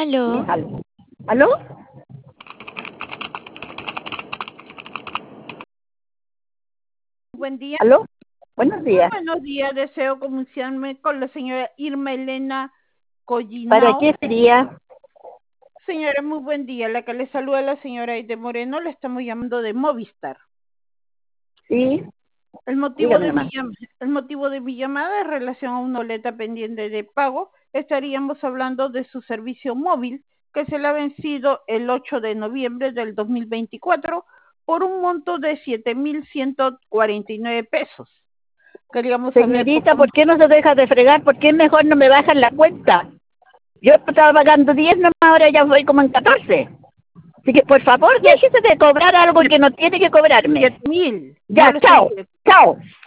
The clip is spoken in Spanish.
Aló, ¿Aló? ¿Aló? Buen día. ¿Aló? Buenos Muy días. buenos días. Deseo comunicarme con la señora Irma Elena ¿Para Collinao. qué sería? Señora, muy buen día. La que le saluda la señora Aide Moreno. Le estamos llamando de Movistar. Sí, El motivo dígame de nomás. mi llamada es relación a una boleta pendiente de pago. Estaríamos hablando de su servicio móvil que se le ha vencido el 8 de noviembre del 2024 por un monto de 7.149 pesos. Queríamos saber Señorita, ¿por qué no se deja de fregar? ¿Por qué mejor no me bajan la cuenta? Yo estaba pagando 10 nomás, ahora ya voy como en 14. Así que, por favor, déjese de cobrar algo que no tiene que cobrarme. 7.000. Yo Ya, le estoy chao, chao.